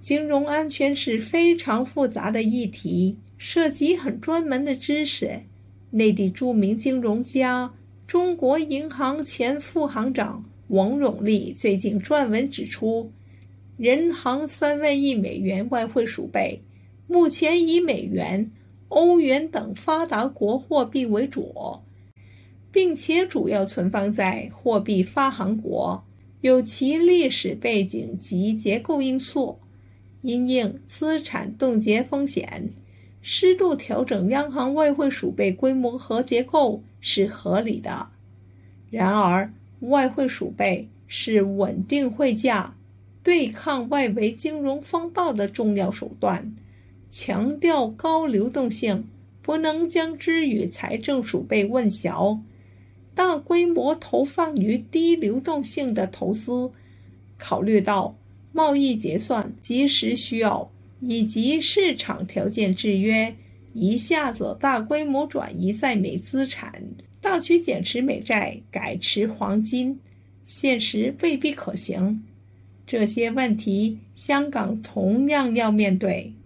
金融安全是非常复杂的议题，涉及很专门的知识。内地著名金融家、中国银行前副行长王永利最近撰文指出，人行3万亿美元外汇储备，目前以美元、欧元等发达国货币为主，并且主要存放在货币发行国，有其历史背景及结构因素。因应资产冻结风险，适度调整央行外汇储备规模和结构是合理的。然而，外汇储备是稳定汇价、对抗外围金融风暴的重要手段，强调高流动性，不能将之与财政储备混淆。大规模投放于低流动性的投资，考虑到贸易结算及时需要以及市场条件制约，一下子大规模转移在美资产，大举减持美债，改持黄金，现实未必可行。这些问题香港同样要面对。